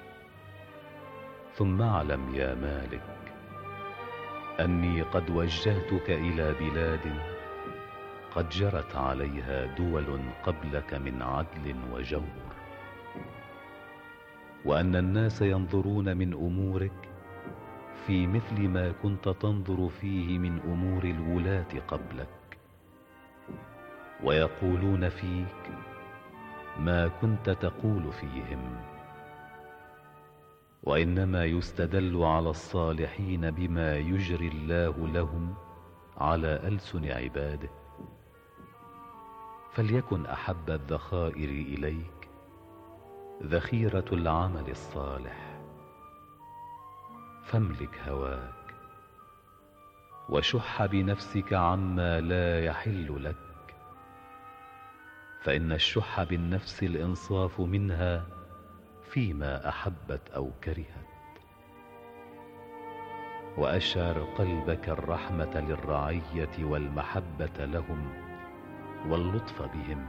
ثم اعلم يا مالك أني قد وجهتك إلى بلاد قد جرت عليها دول قبلك من عدل وجور، وأن الناس ينظرون من أمورك في مثل ما كنت تنظر فيه من أمور الولاة قبلك، ويقولون فيك ما كنت تقول فيهم، وإنما يستدل على الصالحين بما يجري الله لهم على ألسن عباده. فليكن أحب الذخائر إليك ذخيرة العمل الصالح، فاملك هواك وشح بنفسك عما لا يحل لك، فإن الشح بالنفس الإنصاف منها فيما أحبت أو كرهت. وأشعر قلبك الرحمة للرعية والمحبة لهم واللطف بهم،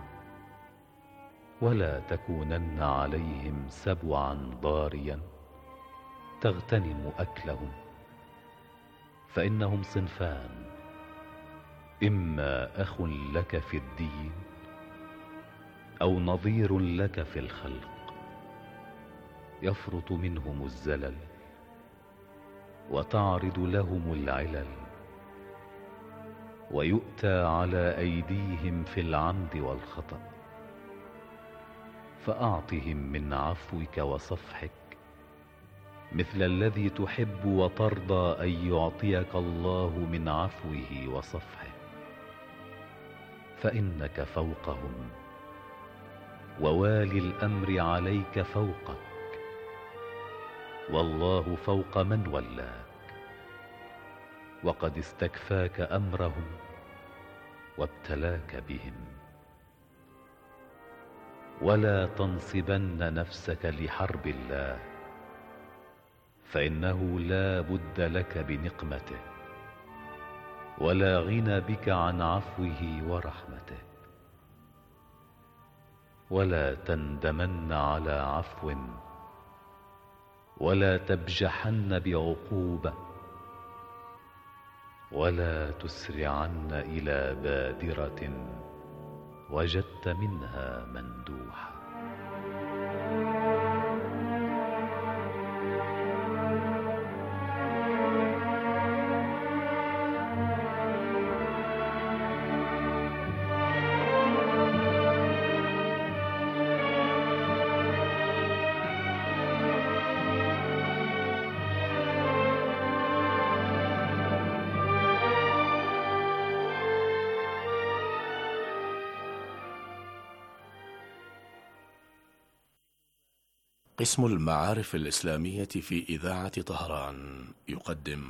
ولا تكونن عليهم سبعا ضاريا تغتنم أكلهم، فإنهم صنفان: إما أخ لك في الدين أو نظير لك في الخلق، يفرط منهم الزلل وتعرض لهم العلل، ويؤتى على أيديهم في العمد والخطأ، فأعطهم من عفوك وصفحك مثل الذي تحب وترضى أن يعطيك الله من عفوه وصفحه. فإنك فوقهم، ووالي الأمر عليك فوقك، والله فوق من ولاك، وقد استكفاك أمرهم وابتلاك بهم. ولا تنصبن نفسك لحرب الله، فإنه لا بد لك بنقمته، ولا غنى بك عن عفوه ورحمته. ولا تندمن على عفو، ولا تبجحن بعقوبة، ولا تسرعن إلى بادرة وجدت منها مندوحة. قسم المعارف الإسلامية في إذاعة طهران يقدم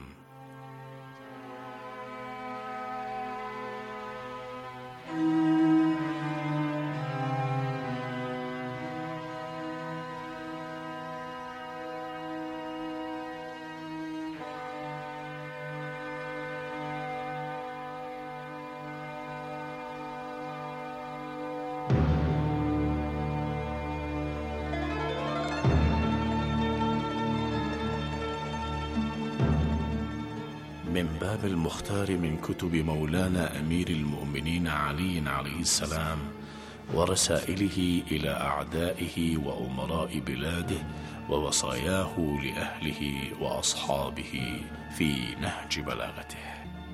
من باب المختار من كتب مولانا أمير المؤمنين علي عليه السلام ورسائله إلى أعدائه وأمراء بلاده ووصاياه لأهله وأصحابه في نهج بلاغته.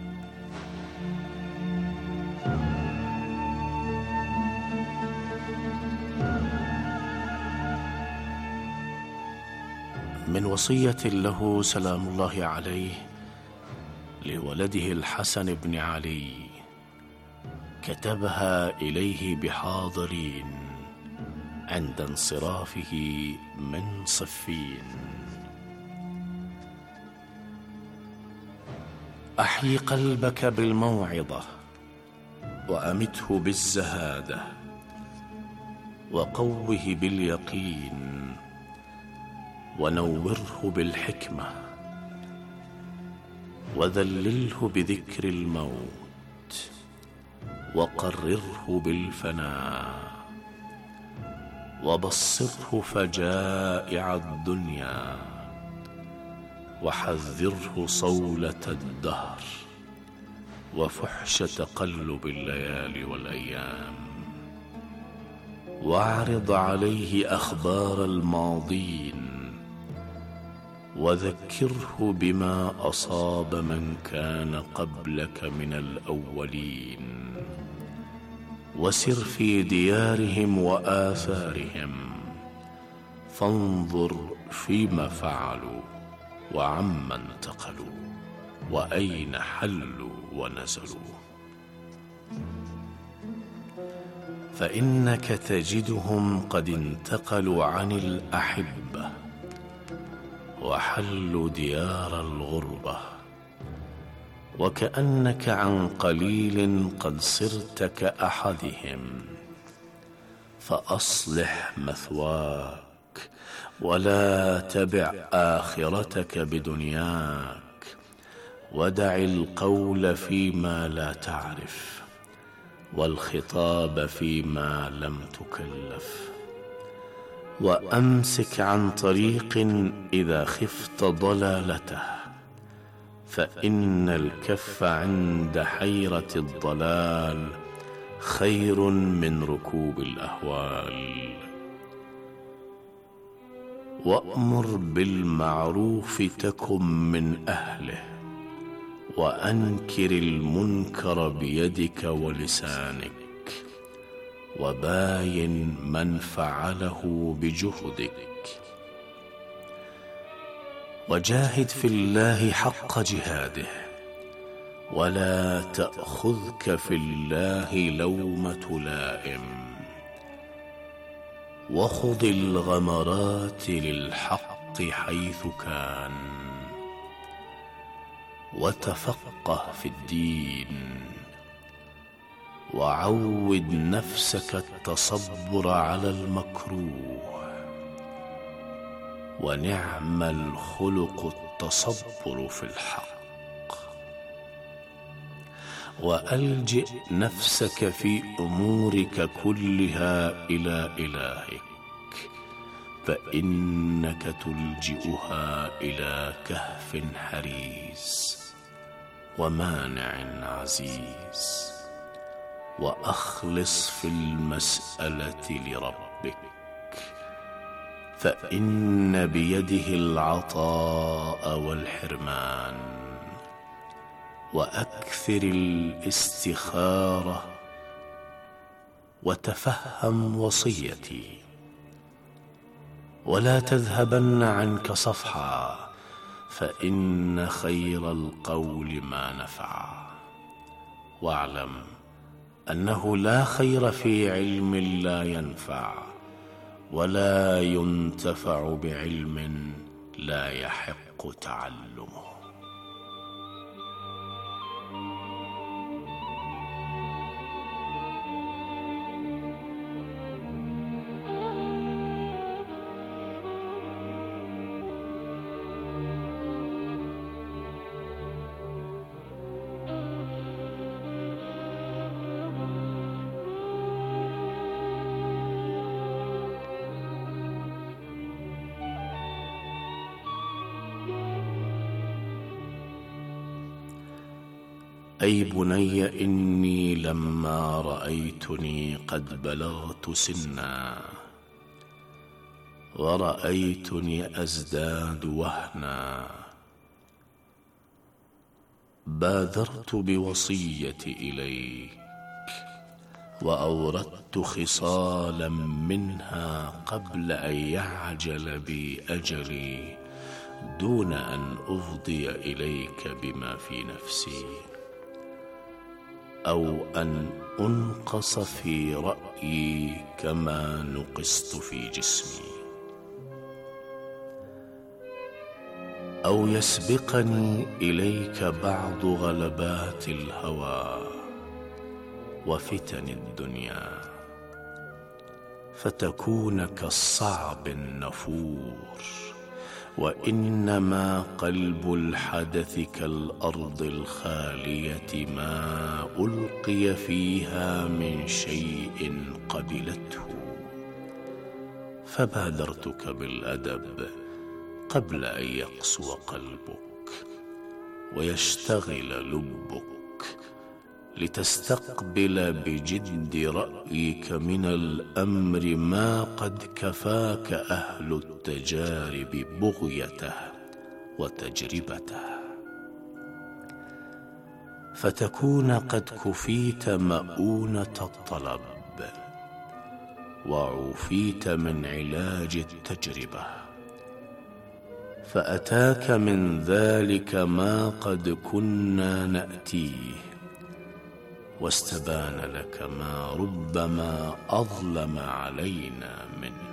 من وصية له سلام الله عليه لولده الحسن بن علي كتبها إليه بحاضرين عند انصرافه من صفين: أحيي قلبك بالموعظة وأمته بالزهادة وقوه باليقين ونوره بالحكمة وذلله بذكر الموت وقرره بالفناء وبصره فجائع الدنيا وحذره صولة الدهر وفحش تقلب الليالي والأيام واعرض عليه أخبار الماضين وذكره بما أصاب من كان قبلك من الأولين وسر في ديارهم وآثارهم فانظر فيما فعلوا وعما انتقلوا وأين حلوا ونزلوا، فإنك تجدهم قد انتقلوا عن الأحبة وحلوا ديار الغربة، وكأنك عن قليل قد صرت كأحدهم، فأصلح مثواك ولا تبع آخرتك بدنياك، ودع القول فيما لا تعرف والخطاب فيما لم تكلف، وأمسك عن طريق إذا خفت ضلالته، فإن الكف عند حيرة الضلال خير من ركوب الأهوال، وأمر بالمعروف تكن من أهله، وأنكر المنكر بيدك ولسانك، وباين من فعله بجهدك، وجاهد في الله حق جهاده، ولا تأخذك في الله لومة لائم، وخذ الغمرات للحق حيث كان، وتفقه في الدين، وعود نفسك التصبر على المكروه، ونعم الخلق التصبر في الحق. وألجئ نفسك في أمورك كلها إلى إلهك، فإنك تلجئها إلى كهف حريز ومانع عزيز. وأخلص في المسألة لربك، فإن بيده العطاء والحرمان. وأكثر الاستخارة، وتفهم وصيتي، ولا تذهبن عنك صفحا، فإن خير القول ما نفع. واعلم أنه لا خير في علم لا ينفع، ولا ينتفع بعلم لا يحق تعلمه. أي بني، إني لما رأيتني قد بلغت سنا، ورأيتني أزداد وهنا، بادرت بوصيتي إليك، وأوردت خصالا منها قبل أن يعجل بي أجلي، دون أن أفضي إليك بما في نفسي، أو أن أنقص في رأيي كما نقصت في جسمي، أو يسبقني إليك بعض غلبات الهوى وفتن الدنيا، فتكون كالصعب النفور. وإنما قلب الحدث كالأرض الخالية، ما ألقي فيها من شيء قبلته. فبادرتك بالأدب قبل أن يقسو قلبك ويشتغل لبك، لتستقبل بجد رأيك من الأمر ما قد كفاك أهل التجارب بغيته وتجربته، فتكون قد كفيت مؤونة الطلب، وعوفيت من علاج التجربة، فأتاك من ذلك ما قد كنا نأتيه، واستبان لك ما ربما أظلم علينا منه.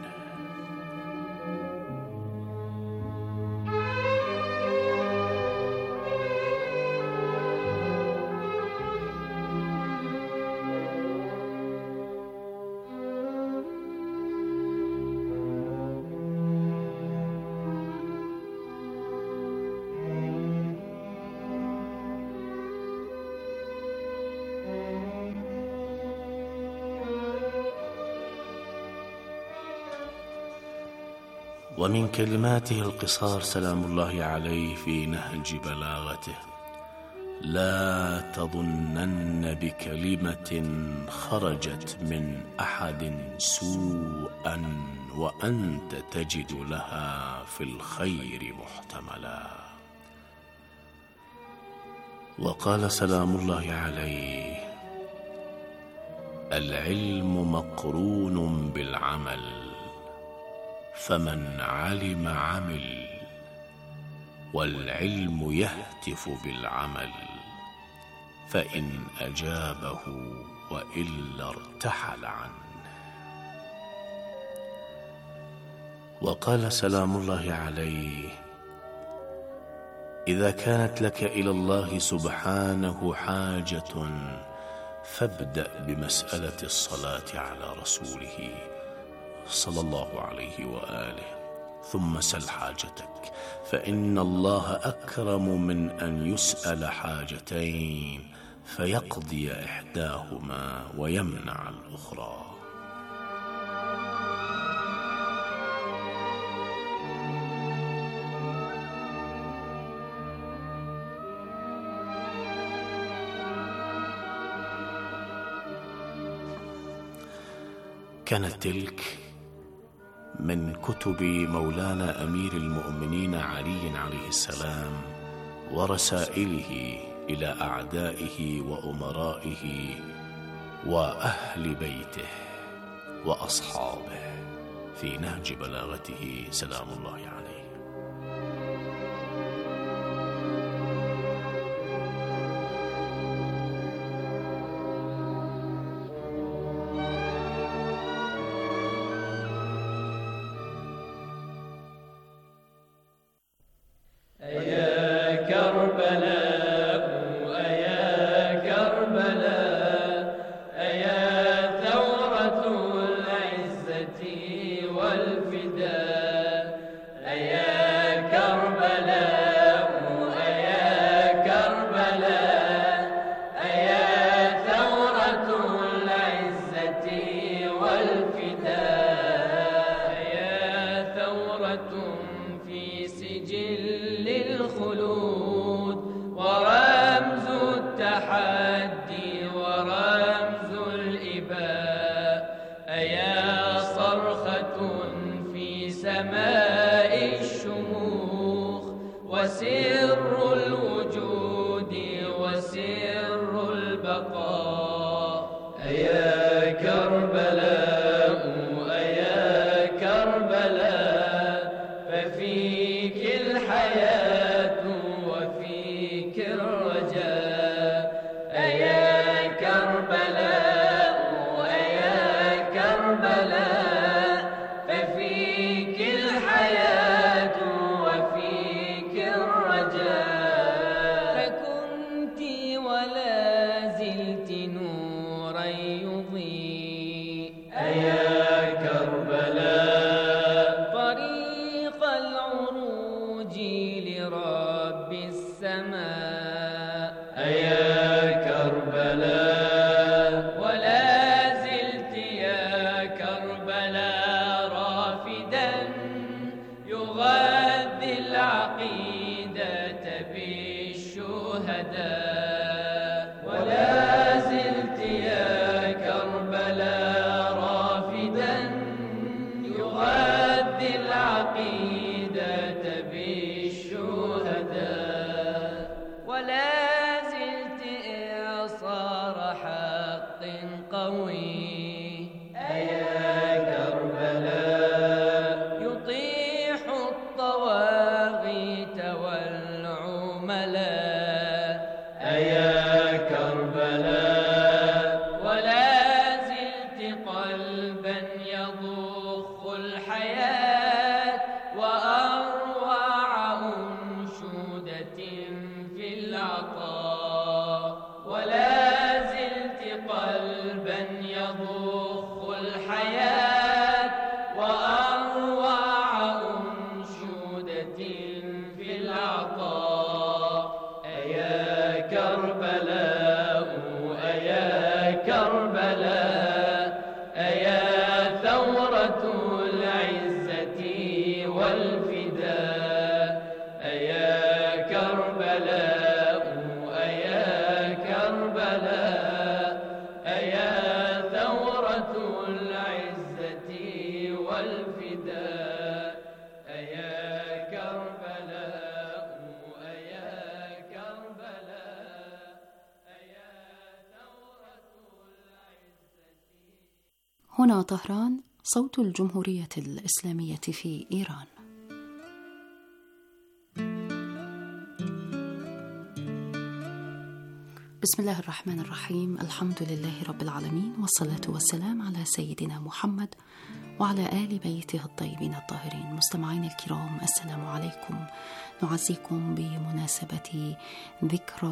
ومن كلماته القصار سلام الله عليه في نهج بلاغته: لا تظنن بكلمة خرجت من أحد سوءا وأنت تجد لها في الخير محتملا. وقال سلام الله عليه: العلم مقرون بالعمل، فمن علم عمل، والعلم يهتف بالعمل، فإن أجابه وإلا ارتحل عنه. وقال سلام الله عليه: إذا كانت لك إلى الله سبحانه حاجة فابدأ بمسألة الصلاة على رسوله صلى الله عليه وآله، ثم سل حاجتك، فإن الله أكرم من أن يسأل حاجتين فيقضي إحداهما ويمنع الأخرى. كانت تلك من كتب مولانا أمير المؤمنين علي عليه السلام ورسائله إلى أعدائه وأمرائه وأهل بيته وأصحابه في نهج بلاغته سلام الله عليه. هنا طهران، صوت الجمهورية الإسلامية في إيران. بسم الله الرحمن الرحيم. الحمد لله رب العالمين، والصلاة والسلام على سيدنا محمد وعلى آل بيته الطيبين الطاهرين. مستمعين الكرام، السلام عليكم. نعزيكم بمناسبة ذكرى